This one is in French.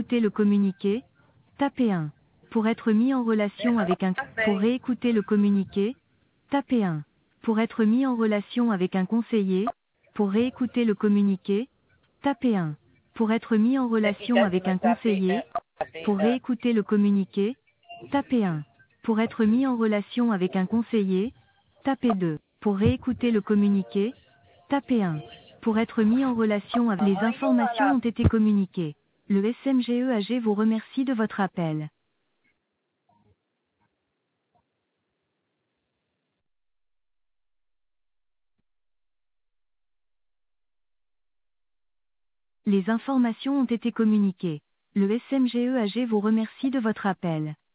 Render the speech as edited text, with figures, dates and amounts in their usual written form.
réécouter le communiqué, tapez 1. Pour être mis en relation avec un... Pour réécouter le communiqué, tapez 1. Pour être mis en relation avec un conseiller, pour réécouter le communiqué, tapez 1. Pour être mis en relation avec un conseiller, pour réécouter le communiqué, tapez 1. Pour être mis en relation avec un conseiller, tapez 2. Pour réécouter le communiqué, tapez 1. Pour être mis en relation avec les informations ont été communiquées. Le SMGEAG vous remercie de votre appel. Les informations ont été communiquées. Le SMGEAG vous remercie de votre appel.